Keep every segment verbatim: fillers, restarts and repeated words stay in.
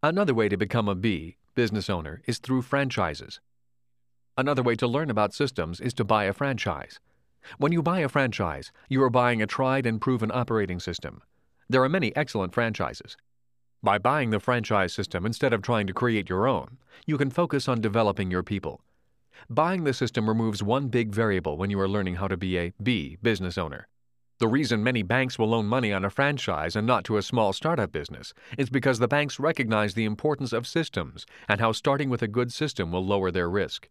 Another way to become a B, business owner, is through franchises. Another way to learn about systems is to buy a franchise. When you buy a franchise, you are buying a tried and proven operating system. There are many excellent franchises. By buying the franchise system instead of trying to create your own, you can focus on developing your people. Buying the system removes one big variable when you are learning how to be a B, business owner. The reason many banks will loan money on a franchise and not to a small startup business is because the banks recognize the importance of systems and how starting with a good system will lower their risk.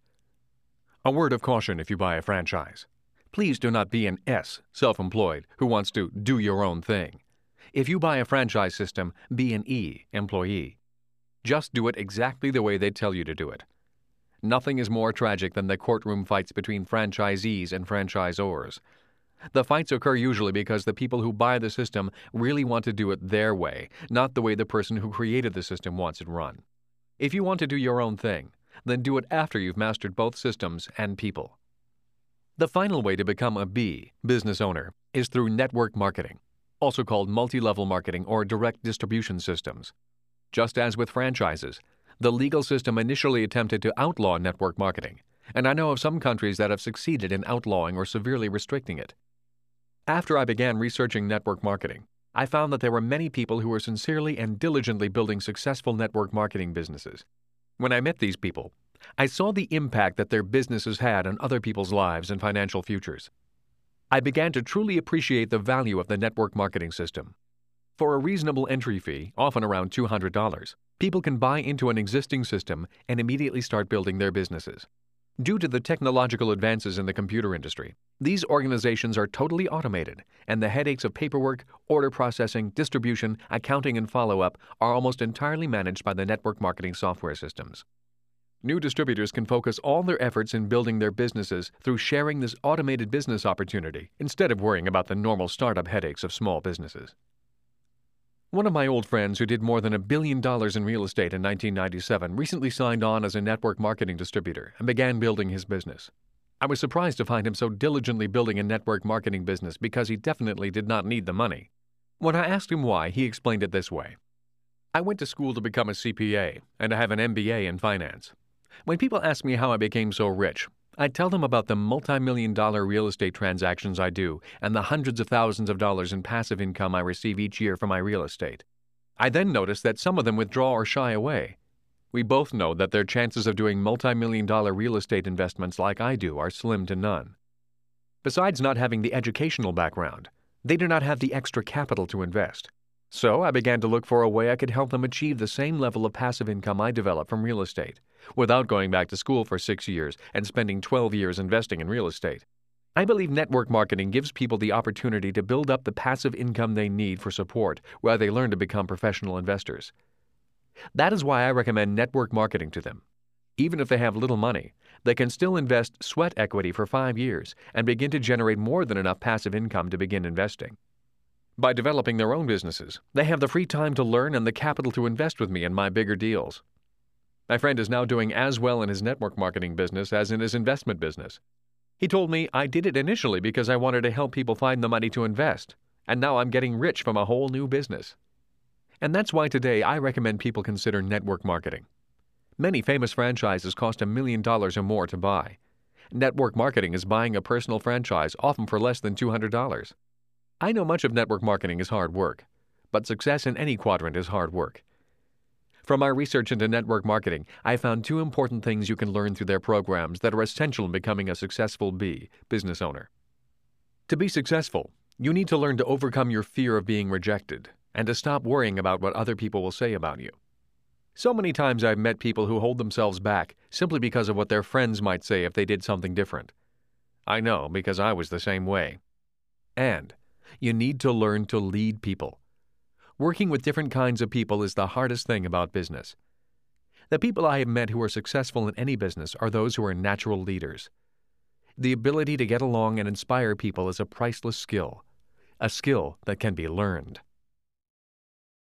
A word of caution if you buy a franchise. Please do not be an S, self-employed, who wants to do your own thing. If you buy a franchise system, be an E, employee. Just do it exactly the way they tell you to do it. Nothing is more tragic than the courtroom fights between franchisees and franchisors. The fights occur usually because the people who buy the system really want to do it their way, not the way the person who created the system wants it run. If you want to do your own thing, then do it after you've mastered both systems and people. The final way to become a B, business owner, is through network marketing, also called multi-level marketing or direct distribution systems. Just as with franchises, the legal system initially attempted to outlaw network marketing, and I know of some countries that have succeeded in outlawing or severely restricting it. After I began researching network marketing, I found that there were many people who were sincerely and diligently building successful network marketing businesses. When I met these people, I saw the impact that their businesses had on other people's lives and financial futures. I began to truly appreciate the value of the network marketing system. For a reasonable entry fee, often around two hundred dollars, people can buy into an existing system and immediately start building their businesses. Due to the technological advances in the computer industry, these organizations are totally automated, and the headaches of paperwork, order processing, distribution, accounting, and follow-up are almost entirely managed by the network marketing software systems. New distributors can focus all their efforts in building their businesses through sharing this automated business opportunity instead of worrying about the normal startup headaches of small businesses. One of my old friends who did more than a billion dollars in real estate in nineteen ninety-seven recently signed on as a network marketing distributor and began building his business. I was surprised to find him so diligently building a network marketing business because he definitely did not need the money. When I asked him why, he explained it this way. I went to school to become a C P A, and I have an M B A in finance. When people ask me how I became so rich, I tell them about the multi-million dollar real estate transactions I do and the hundreds of thousands of dollars in passive income I receive each year from my real estate. I then notice that some of them withdraw or shy away. We both know that their chances of doing multi-million dollar real estate investments like I do are slim to none. Besides not having the educational background, they do not have the extra capital to invest. So I began to look for a way I could help them achieve the same level of passive income I developed from real estate, without going back to school for six years and spending twelve years investing in real estate. I believe network marketing gives people the opportunity to build up the passive income they need for support while they learn to become professional investors. That is why I recommend network marketing to them. Even if they have little money, they can still invest sweat equity for five years and begin to generate more than enough passive income to begin investing. By developing their own businesses, they have the free time to learn and the capital to invest with me in my bigger deals. My friend is now doing as well in his network marketing business as in his investment business. He told me, I did it initially because I wanted to help people find the money to invest, and now I'm getting rich from a whole new business. And that's why today I recommend people consider network marketing. Many famous franchises cost a million dollars or more to buy. Network marketing is buying a personal franchise, often for less than two hundred dollars. I know much of network marketing is hard work, but success in any quadrant is hard work. From my research into network marketing, I found two important things you can learn through their programs that are essential in becoming a successful B, business owner. To be successful, you need to learn to overcome your fear of being rejected and to stop worrying about what other people will say about you. So many times I've met people who hold themselves back simply because of what their friends might say if they did something different. I know because I was the same way. And you need to learn to lead people. Working with different kinds of people is the hardest thing about business. The people I have met who are successful in any business are those who are natural leaders. The ability to get along and inspire people is a priceless skill, a skill that can be learned.